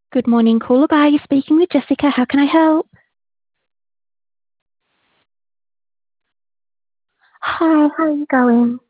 Good morning, Coolabah. You're speaking with Jessica. How can I help? Hi, how are you going?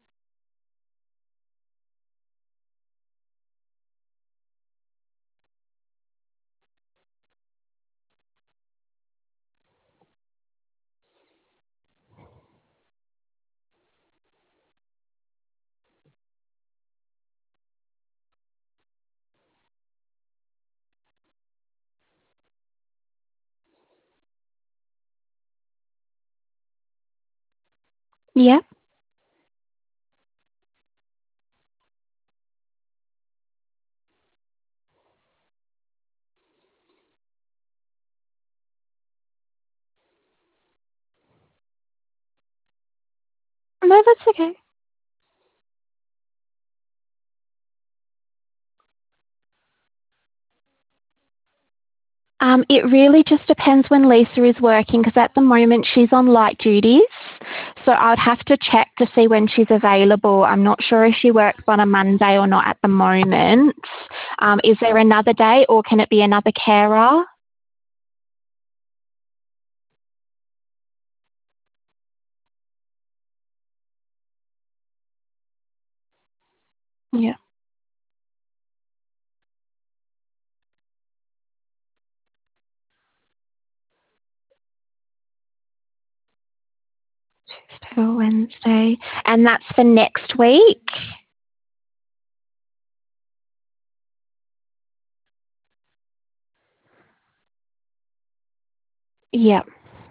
Yeah. No, that's okay. It really just depends when Lisa is working because at the moment she's on light duties. So I'd have to check to see when she's available. I'm not sure if she works on a Monday or not at the moment. Is there another day or can it be another carer? Yeah. Tuesday or Wednesday. And that's for next week? Yeah.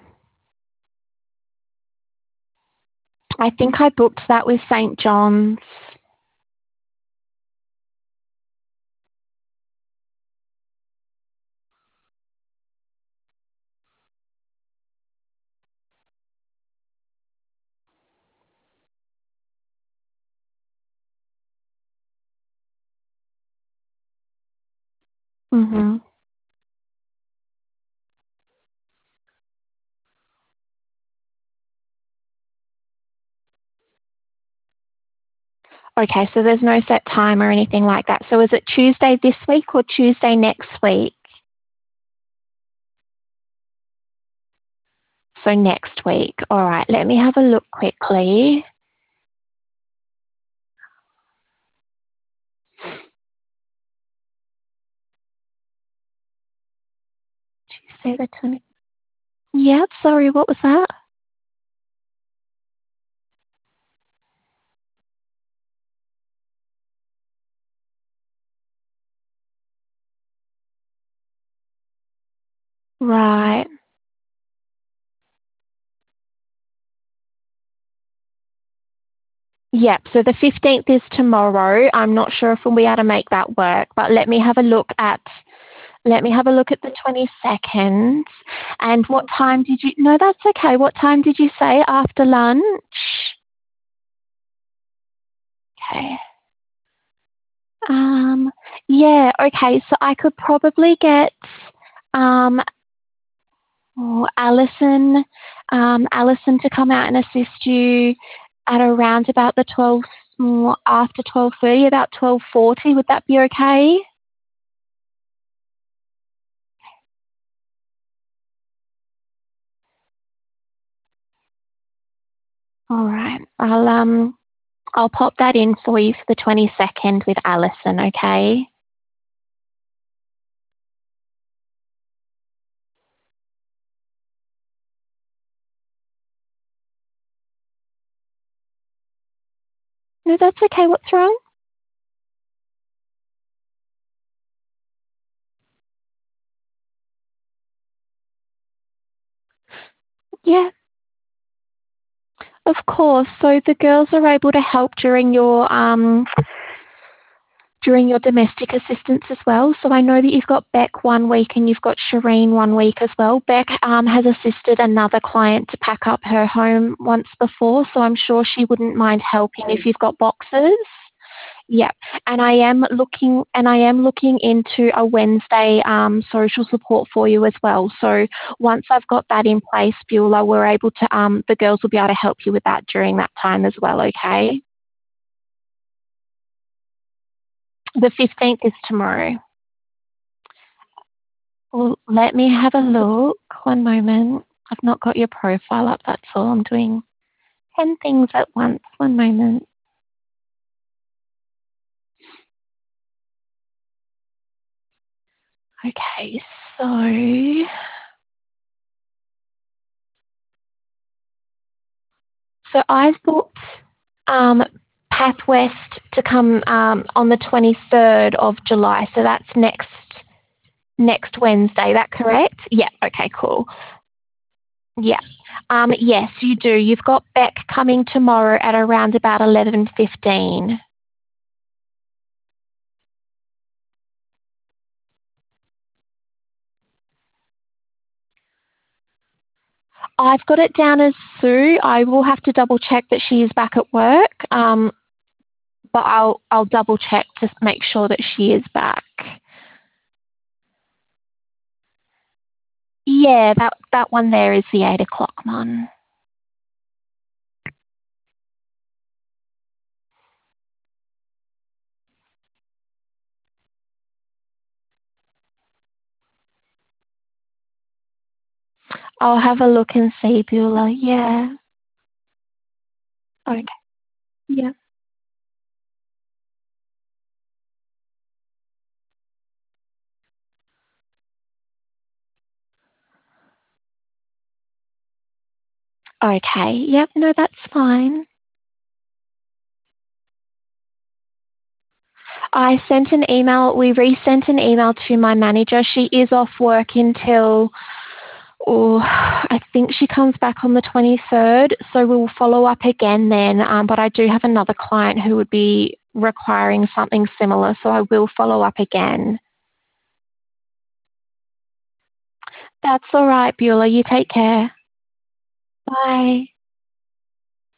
I think I booked that with St. John's. Mm-hmm. Okay, so there's no set time or anything like that. So is it Tuesday this week or Tuesday next week? So next week. All right, let me have a look quickly. Tuesday the 20th. Yep, sorry, what was that? Right. Yep, so the 15th is tomorrow. I'm not sure if we'll be able to make that work, but let me have a look at the 22nd. And what time did you No, that's okay. What time did you say after lunch? Okay. Um, yeah, okay, so I could probably get um, Alison, Alison to come out and assist you at around about the 12, after 12:30, about 12:40. Would that be okay? All right. I'll pop that in for you for the 22nd with Alison, okay? No, that's okay. What's wrong? Yeah, of course. So the girls are able to help during your domestic assistance as well. So I know that you've got Beck one week and you've got Shireen one week as well. Beck has assisted another client to pack up her home once before, so I'm sure she wouldn't mind helping if you've got boxes. Yep. And I am looking into a Wednesday social support for you as well. So once I've got that in place, Beulah, we're able to the girls will be able to help you with that during that time as well, okay? The 15th is tomorrow. Well, let me have a look. One moment. I've not got your profile up, that's all. I'm doing 10 things at once. One moment. Okay, so I've booked Path West to come on the 23rd of July. So that's next Wednesday. That correct? Yeah. Okay. Cool. Yeah. Yes, you do. You've got Beck coming tomorrow at around about 11:15. I've got it down as Sue. I will have to double check that she is back at work. But I'll double check to make sure that she is back. Yeah, that one there is the 8 o'clock one. I'll have a look and see, Beulah. Yeah. Okay. Yeah. Okay. Yep. No, that's fine. I sent an email. We resent an email to my manager. She is off work until, oh, I think she comes back on the 23rd. So we'll follow up again then. But I do have another client who would be requiring something similar. So I will follow up again. That's all right, Beulah. You take care. Bye.